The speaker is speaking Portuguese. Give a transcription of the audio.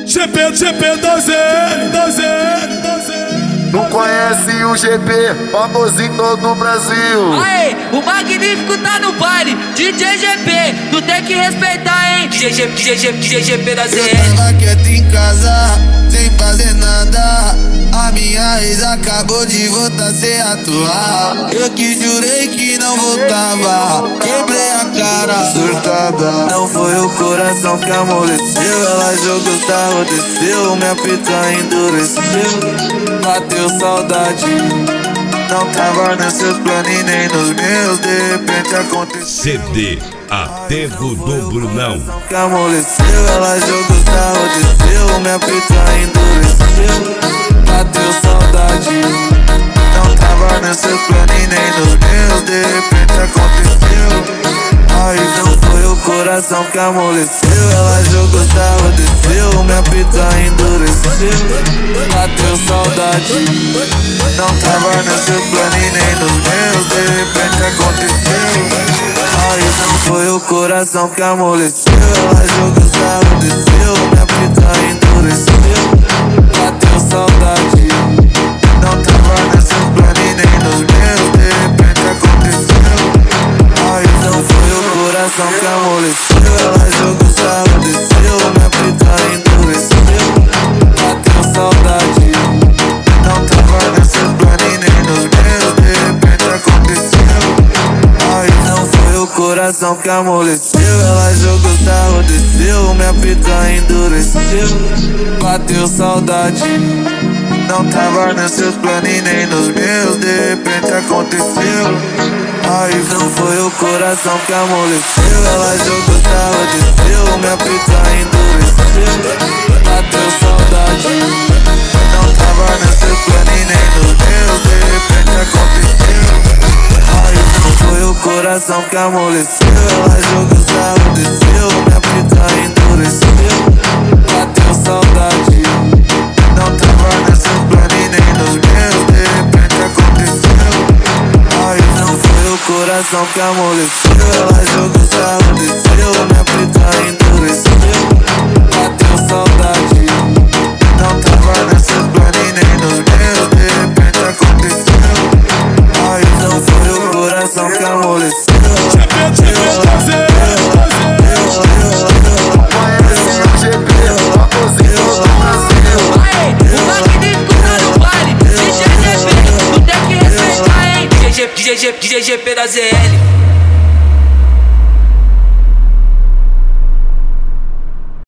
GP da ZL. Não conhece o GP, famoso em todo o Brasil. Aê, o magnífico tá no baile, DJ GP, tu tem que respeitar, hein? DJ GP da ZL. Eu tava quieto em casa, sem fazer nada. A minha ex acabou de voltar sem atuar. Eu que jurei que não voltava, quebrei a cara surtada. Não foi o coração que amoleceu, ela jogou sarro, desceu, minha pica endureceu. Bateu saudade, não tava nos seus planos e nem nos meus. De repente aconteceu. CD Aterro do Brunão. Que amoleceu, ela jogou sarro, desceu, minha pica endureceu. Bateu saudade, não tava nos seus planos e nem nos meus. De repente aconteceu. Aí não foi o coração que amoleceu, ela jogou sarro, desceu, minha pica endureceu. Bateu saudade, não tava nos seus planos e nem nos meus. De repente aconteceu. Aí não foi o coração que amoleceu, ela jogou sarro, desceu, minha pica endureceu. Bateu saudade, não tava nos seus planos e nem nos meus. De repente aconteceu. Aí não foi o coração que amoleceu, ela jogou sarro, desceu, minha pica endureceu. Bateu saudade, não tava nos seus planos e nem nos meus. De repente aconteceu. Aí não foi o coração que amoleceu, ela jogou sarro, desceu, minha pica endureceu. Bateu saudade, não tava nos seus planos e nem nos meus. De repente aconteceu. Aí não foi o coração que amoleceu, ela jogou sarro, desceu, minha pica endureceu. Bateu saudade, não tava nos seus planos e nem nos meus. De repente aconteceu. Aí não foi o coração que amoleceu, ela jogou sarro, desceu, minha pica endureceu. Bateu saudade, não tava nos seus planos e nem nos meus. De repente aconteceu. Aí não foi o coração que amoleceu, ela jogou sarro, desceu, minha pica endureceu. Bateu saudade, não tava nos seus planos e nem nos meus. De repente aconteceu. Aí não foi o coração que amoleceu. Conhece o GP, famoso em todo o Brasil. Aê, o magnífico tá no baile, DJ GP, tu tem que respeitar, hein? DJ GP da ZL.